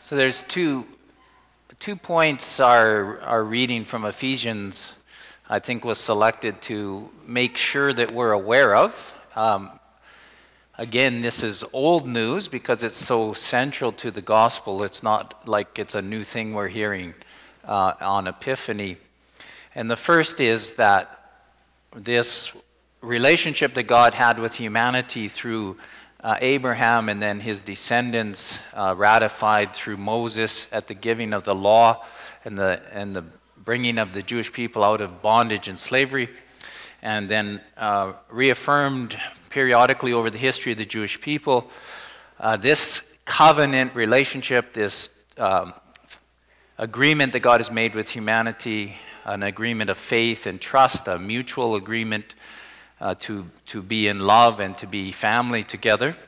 So there's two points our reading from Ephesians, I think, was selected to make sure that we're aware of. Again, this is old news because it's so central to the gospel. It's not like it's a new thing we're hearing on Epiphany. And the first is that this relationship that God had with humanity through Abraham and then his descendants, ratified through Moses at the giving of the law and the bringing of the Jewish people out of bondage and slavery, and then reaffirmed periodically over the history of the Jewish people. This covenant relationship, this agreement that God has made with humanity, an agreement of faith and trust, a mutual agreement to be in love and to be family together.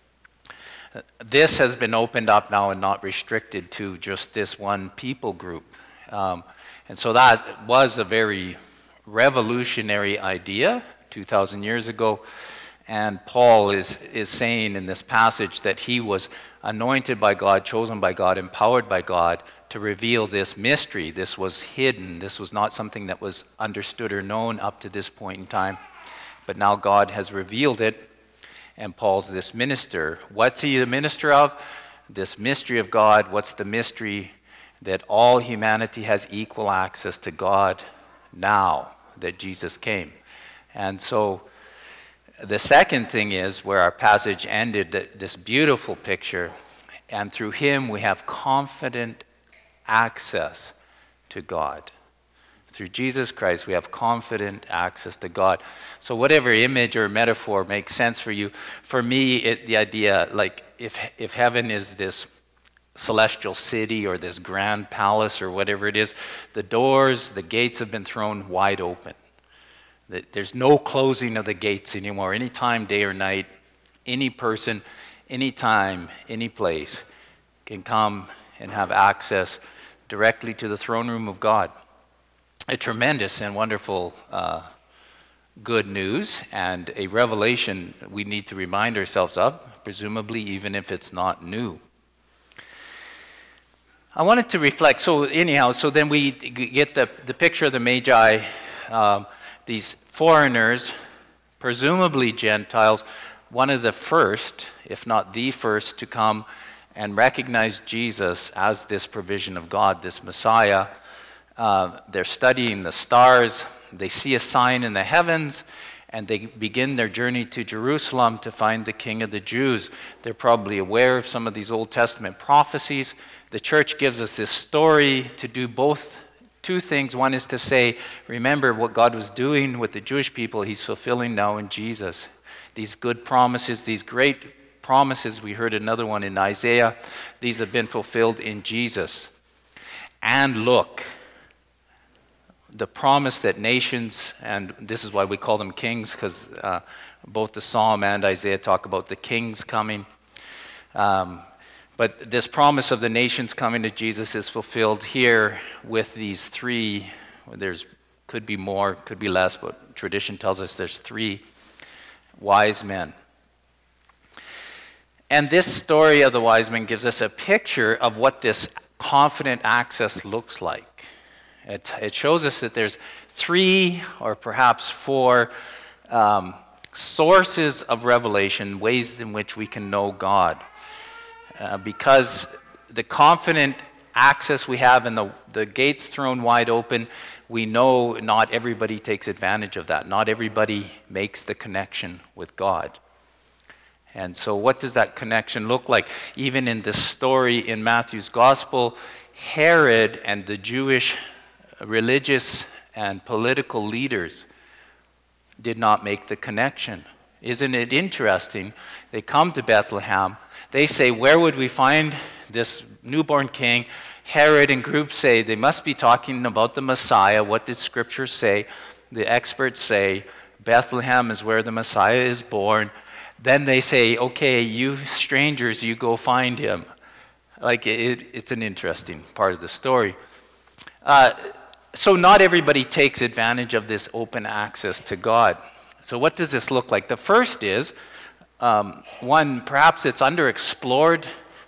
This has been opened up now and not restricted to just this one people group. And so that was a very revolutionary idea 2,000 years ago. And Paul is saying in this passage that he was anointed by God, chosen by God, empowered by God to reveal this mystery. This was hidden. This was not something that was understood or known up to this point in time. But now God has revealed it, and Paul's this minister. What's he the minister of? This mystery of God. What's the mystery? That all humanity has equal access to God now that Jesus came. And so the second thing is where our passage ended, this beautiful picture, and through him we have confident access to God. Through Jesus Christ, we have confident access to God. So whatever image or metaphor makes sense for you, for me, the idea, like if heaven is this celestial city or this grand palace or whatever it is, the doors, the gates have been thrown wide open. There's no closing of the gates anymore. Anytime, day or night, any person, anytime, any place can come and have access directly to the throne room of God. A tremendous and wonderful good news and a revelation we need to remind ourselves of, presumably even if it's not new. I wanted to reflect, so then we get the picture of the Magi, these foreigners, presumably Gentiles, one of the first, if not the first, to come and recognize Jesus as this provision of God, this Messiah. They're studying the stars, they see a sign in the heavens, and they begin their journey to Jerusalem to find the King of the Jews. They're probably aware of some of these Old Testament prophecies. The church gives us this story to do two things. One is to say, remember what God was doing with the Jewish people, he's fulfilling now in Jesus. These good promises, these great promises, we heard another one in Isaiah, these have been fulfilled in Jesus. And look, the promise that nations, and this is why we call them kings, because both the Psalm and Isaiah talk about the kings coming. But this promise of the nations coming to Jesus is fulfilled here with these three. Could be more, could be less, but tradition tells us there's three wise men. And this story of the wise men gives us a picture of what this confident access looks like. It shows us that there's three or perhaps four sources of revelation, ways in which we can know God. Because the confident access we have and the gates thrown wide open, we know not everybody takes advantage of that. Not everybody makes the connection with God. And so what does that connection look like? Even in this story in Matthew's Gospel, Herod and the Jewish religious and political leaders did not make the connection. Isn't it interesting? They come to Bethlehem. They say, where would we find this newborn king? Herod and group say they must be talking about the Messiah. What did Scripture say? The experts say Bethlehem is where the Messiah is born. Then they say, okay, you strangers, you go find him. It's an interesting part of the story. So not everybody takes advantage of this open access to God. So what does this look like? The first is, one, perhaps it's underexplored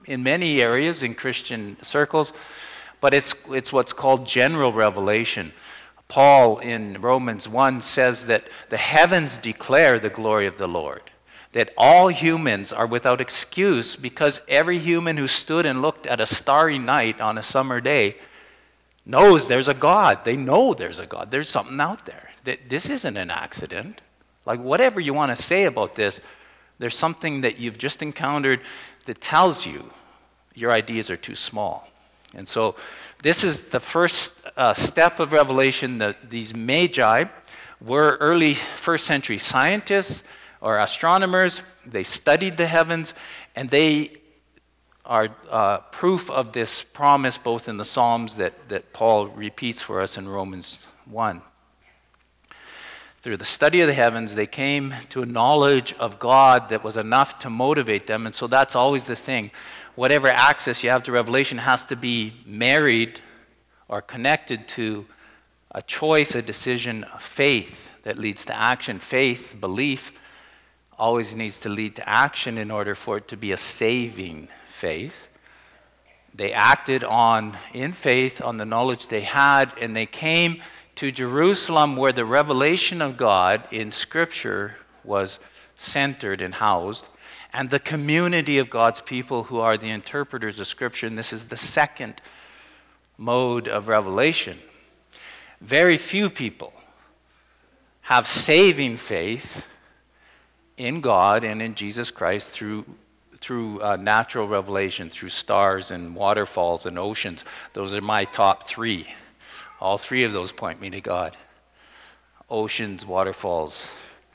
in many areas in Christian circles, but it's what's called general revelation. Paul in Romans 1 says that the heavens declare the glory of the Lord, that all humans are without excuse because every human who stood and looked at a starry night on a summer day knows there's a God. They know there's a God. There's something out there. This isn't an accident. Like, whatever you want to say about this, there's something that you've just encountered that tells you your ideas are too small. And so this is the first step of revelation. That these magi were early first century scientists or astronomers. They studied the heavens, and they are proof of this promise both in the Psalms that Paul repeats for us in Romans 1. Through the study of the heavens, they came to a knowledge of God that was enough to motivate them. And so that's always the thing. Whatever access you have to revelation has to be married or connected to a choice, a decision, a faith that leads to action. Faith, belief, always needs to lead to action in order for it to be a saving faith. They acted in faith on the knowledge they had, and they came to Jerusalem where the revelation of God in Scripture was centered and housed, and the community of God's people who are the interpreters of Scripture. And this is the second mode of revelation. Very few people have saving faith in God and in Jesus Christ through natural revelation, through stars and waterfalls and oceans. Those are my top three. All three of those point me to God. Oceans, waterfalls,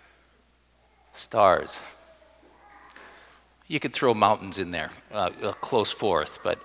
stars. You could throw mountains in there, a close fourth. But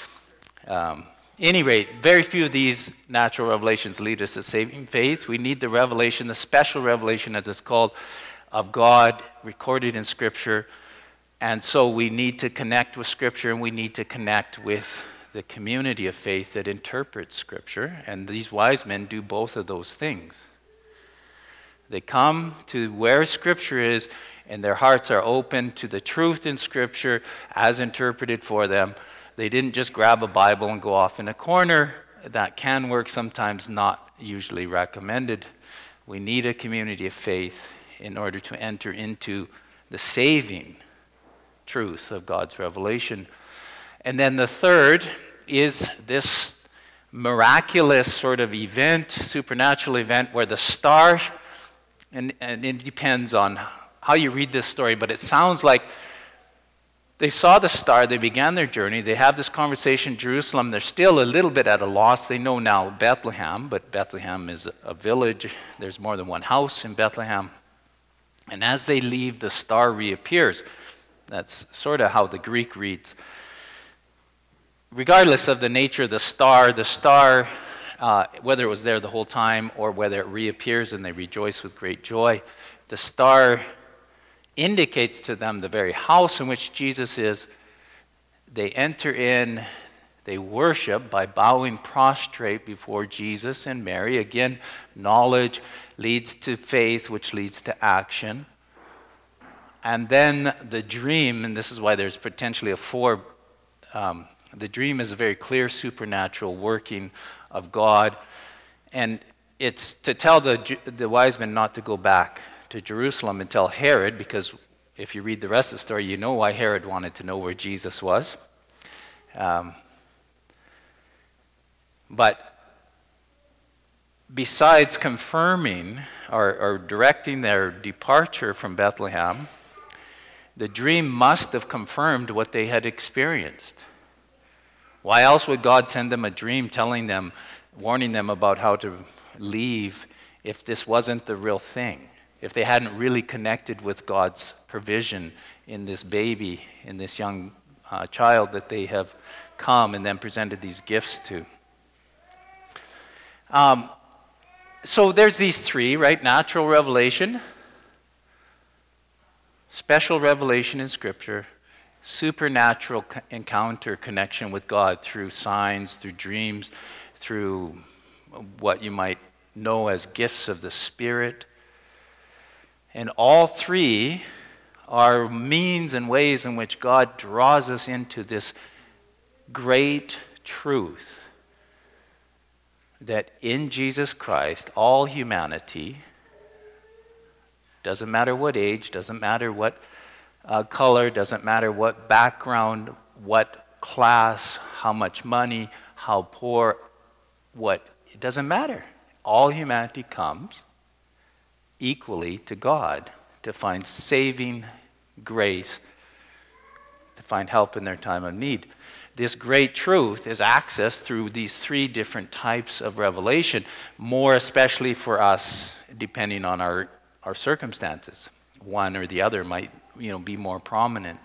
any rate, very few of these natural revelations lead us to saving faith. We need the revelation, the special revelation as it's called, of God recorded in Scripture. And so we need to connect with Scripture, and we need to connect with the community of faith that interprets Scripture. And these wise men do both of those things. They come to where Scripture is, and their hearts are open to the truth in Scripture as interpreted for them. They didn't just grab a Bible and go off in a corner. That can work, sometimes not usually recommended. We need a community of faith in order to enter into the saving truth of God's revelation. And then the third is this miraculous sort of event, supernatural event, where the star, and it depends on how you read this story, but it sounds like they saw the star, they began their journey, they have this conversation in Jerusalem, they're still a little bit at a loss. They know now Bethlehem, but Bethlehem is a village. There's more than one house in Bethlehem. And as they leave, the star reappears. That's sort of how the Greek reads. Regardless of the nature of the star, whether it was there the whole time or whether it reappears and they rejoice with great joy, the star indicates to them the very house in which Jesus is. They enter in, they worship by bowing prostrate before Jesus and Mary. Again, knowledge leads to faith, which leads to action. And then the dream, and this is why there's potentially the dream is a very clear supernatural working of God. And it's to tell the wise men not to go back to Jerusalem and tell Herod, because if you read the rest of the story, you know why Herod wanted to know where Jesus was. But besides confirming or directing their departure from Bethlehem, the dream must have confirmed what they had experienced. Why else would God send them a dream telling them, warning them about how to leave if this wasn't the real thing? If they hadn't really connected with God's provision in this baby, in this young child that they have come and then presented these gifts to. So there's these three, right? Natural revelation, special revelation in Scripture, supernatural encounter, connection with God through signs, through dreams, through what you might know as gifts of the Spirit. And all three are means and ways in which God draws us into this great truth that in Jesus Christ, all humanity, doesn't matter what age, doesn't matter what color, doesn't matter what background, what class, how much money, how poor, it doesn't matter. All humanity comes equally to God to find saving grace, to find help in their time of need. This great truth is accessed through these three different types of revelation, more especially for us, depending on our circumstances. One or the other might, be more prominent.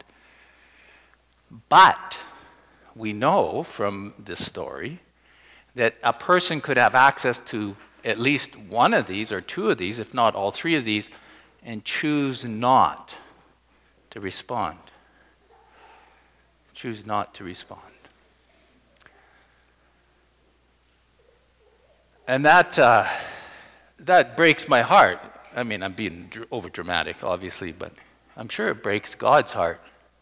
But we know from this story that a person could have access to at least one of these or two of these, if not all three of these, and choose not to respond. Choose not to respond. And that breaks my heart. I mean, I'm being over dramatic, obviously, but I'm sure it breaks God's heart.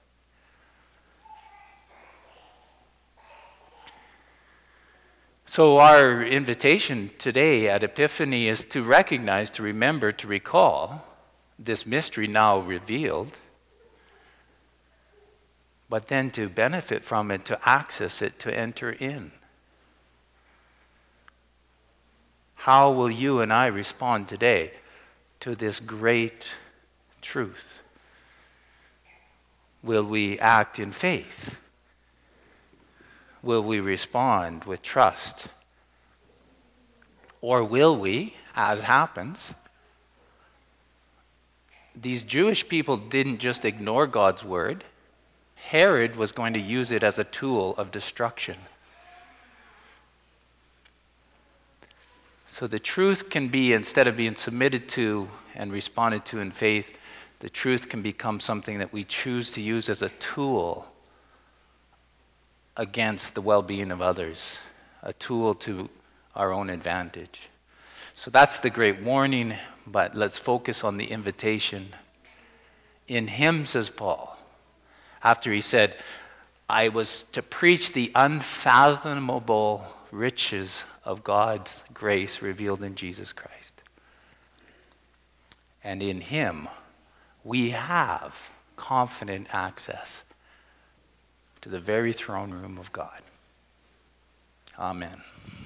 So our invitation today at Epiphany is to recognize, to remember, to recall this mystery now revealed, but then to benefit from it, to access it, to enter in. How will you and I respond today to this great truth? Will we act in faith? Will we respond with trust? Or will we, as happens, these Jewish people didn't just ignore God's word. Herod was going to use it as a tool of destruction. So the truth can be, instead of being submitted to and responded to in faith, the truth can become something that we choose to use as a tool against the well-being of others, a tool to our own advantage. So that's the great warning, but let's focus on the invitation. In him, says Paul, after he said, I was to preach the unfathomable riches of God's grace revealed in Jesus Christ. And in him, we have confident access to the very throne room of God. Amen.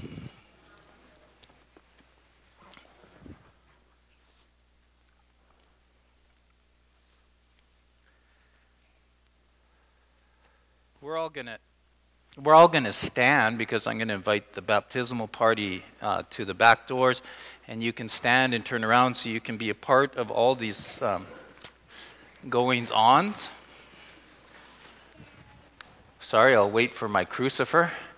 We're all going to stand, because I'm going to invite the baptismal party to the back doors, and you can stand and turn around so you can be a part of all these goings-ons. Sorry, I'll wait for my crucifer.